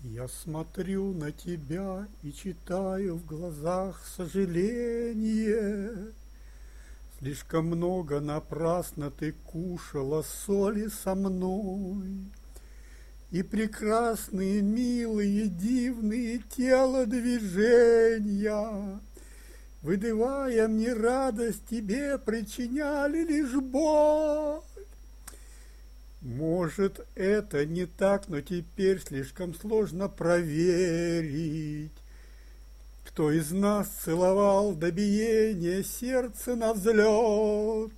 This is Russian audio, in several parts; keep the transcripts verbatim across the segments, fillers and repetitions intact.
Я смотрю на тебя и читаю в глазах сожаление. Слишком много напрасно ты кушала соли со мной. И прекрасные, милые, дивные телодвижения, выдавая мне радость, тебе причиняли лишь боль. Может, это не так, но теперь слишком сложно проверить, кто из нас целовал до биения сердца навзлет,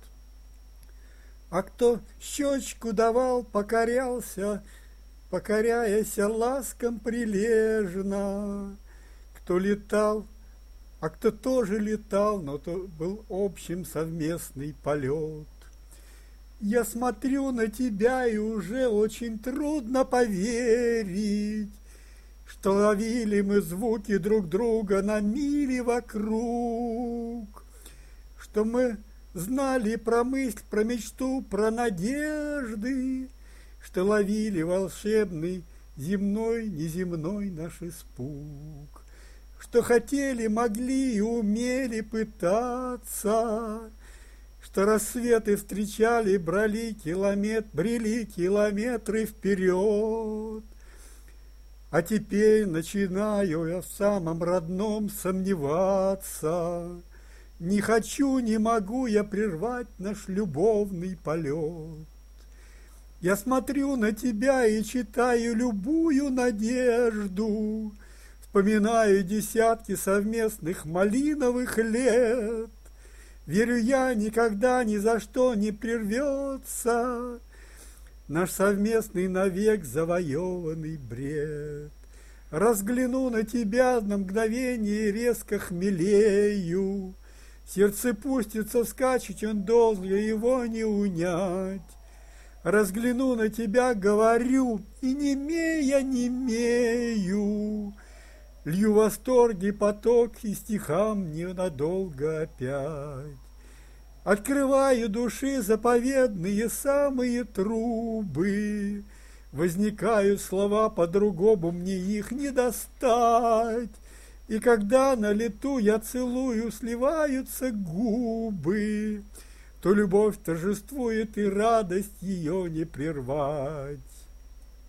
а кто щечку давал, покорялся, покоряясь ласкам прилежно, кто летал, а кто тоже летал, но то был общим совместный полет. Я смотрю на тебя, и уже очень трудно поверить, что ловили мы звуки друг друга на мили вокруг, что мы знали про мысль, про мечту, про надежды, что ловили волшебный земной, неземной наш испуг, что хотели, могли и умели пытаться, что рассветы встречали, брали километр, брели километры вперед. А теперь начинаю я в самом родном сомневаться. Не хочу, не могу я прервать наш любовный полет. Я смотрю на тебя и читаю любую надежду, вспоминаю десятки совместных малиновых лет. Верю я, никогда ни за что не прервется наш совместный навек завоеванный бред. Разгляну на тебя на мгновение, резко хмелею. Сердце пустится вскачь, он долго его не унять. Разгляну на тебя, говорю, и немея, немею. Лью восторги поток, и стихам ненадолго опять. Открываю души заповедные самые трубы. Возникают слова, по-другому мне их не достать. И когда на лету я целую, сливаются губы, то любовь торжествует, и радость ее не прервать.